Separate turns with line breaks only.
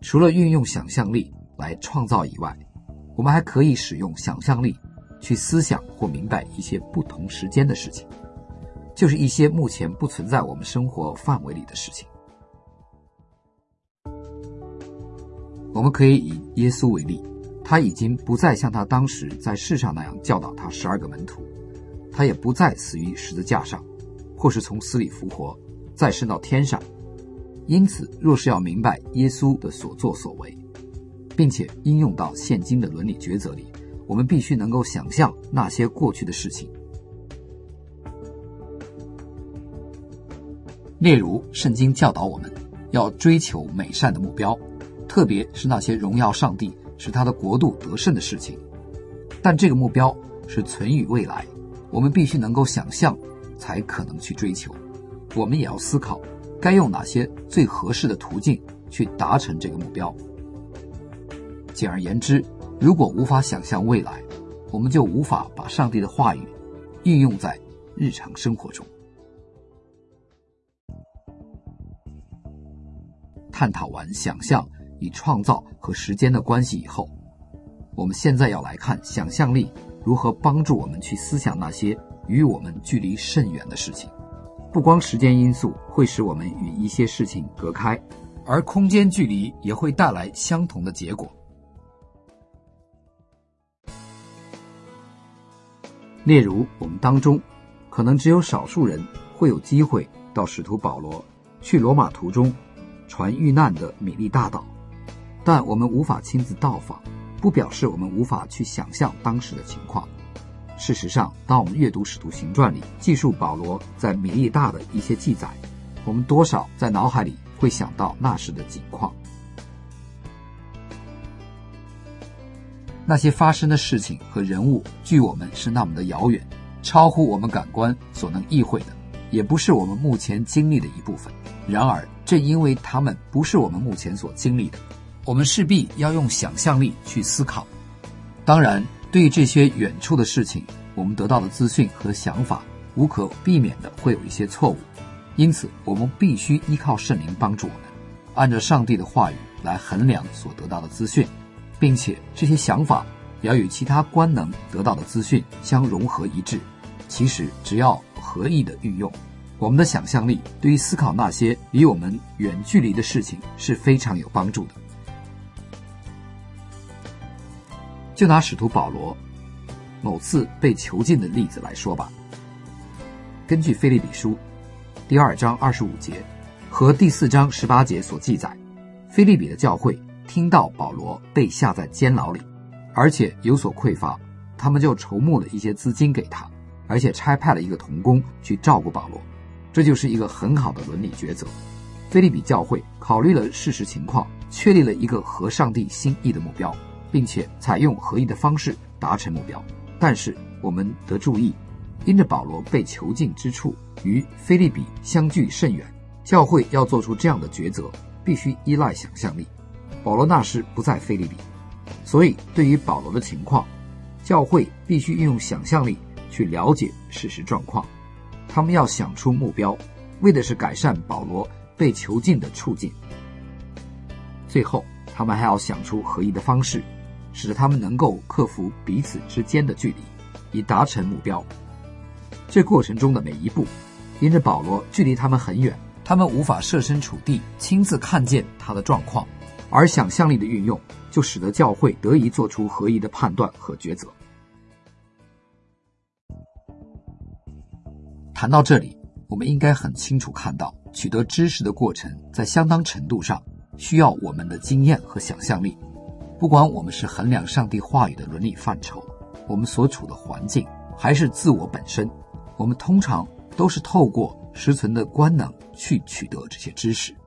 除了运用想象力来创造以外，我们还可以使用想象力去思想或明白一些不同时间的事情，就是一些目前不存在我们生活范围里的事情。我们可以以耶稣为例，他已经不再像他当时在世上那样教导他12个门徒，他也不再死于十字架上，或是从死里复活，再升到天上。因此，若是要明白耶稣的所作所为，并且应用到现今的伦理抉择里，我们必须能够想象那些过去的事情。例如，圣经教导我们要追求美善的目标，特别是那些荣耀上帝使他的国度得胜的事情。但这个目标是存于未来，我们必须能够想象才可能去追求。我们也要思考该用哪些最合适的途径去达成这个目标。简而言之，如果无法想象未来，我们就无法把上帝的话语运用在日常生活中。探讨完想象与创造和时间的关系以后，我们现在要来看想象力如何帮助我们去思想那些与我们距离甚远的事情。不光时间因素会使我们与一些事情隔开，而空间距离也会带来相同的结果。例如，我们当中可能只有少数人会有机会到使徒保罗去罗马途中传遇难的米利大岛，但我们无法亲自到访，不表示我们无法去想象当时的情况。事实上，当我们阅读使徒行传里记述保罗在米利大的一些记载，我们多少在脑海里会想到那时的景况。那些发生的事情和人物距我们是那么的遥远，超乎我们感官所能意会的，也不是我们目前经历的一部分。然而，正因为他们不是我们目前所经历的，我们势必要用想象力去思考。当然，对于这些远处的事情，我们得到的资讯和想法无可避免的会有一些错误，因此我们必须依靠圣灵帮助我们，按照上帝的话语来衡量所得到的资讯，并且这些想法要与其他官能得到的资讯相融合一致。其实只要合意的运用，我们的想象力对于思考那些离我们远距离的事情是非常有帮助的。就拿使徒保罗某次被囚禁的例子来说吧。根据腓立比书第2章25节和第4章18节所记载，腓立比的教会听到保罗被下在监牢里，而且有所匮乏，他们就筹募了一些资金给他，而且差派了一个同工去照顾保罗。这就是一个很好的伦理抉择。腓立比教会考虑了事实情况，确立了一个合上帝心意的目标，并且采用合意的方式达成目标。但是我们得注意，因着保罗被囚禁之处与腓立比相距甚远，教会要做出这样的抉择，必须依赖想象力。保罗那时不在腓立比，所以对于保罗的情况，教会必须运用想象力去了解事实状况。他们要想出目标，为的是改善保罗被囚禁的处境。最后，他们还要想出合意的方式，使得他们能够克服彼此之间的距离，以达成目标。这过程中的每一步，因着保罗距离他们很远，他们无法设身处地亲自看见他的状况，而想象力的运用就使得教会得以做出合意的判断和抉择。谈到这里，我们应该很清楚看到，取得知识的过程在相当程度上需要我们的经验和想象力。不管我们是衡量上帝话语的伦理范畴，我们所处的环境，还是自我本身，我们通常都是透过实存的官能去取得这些知识。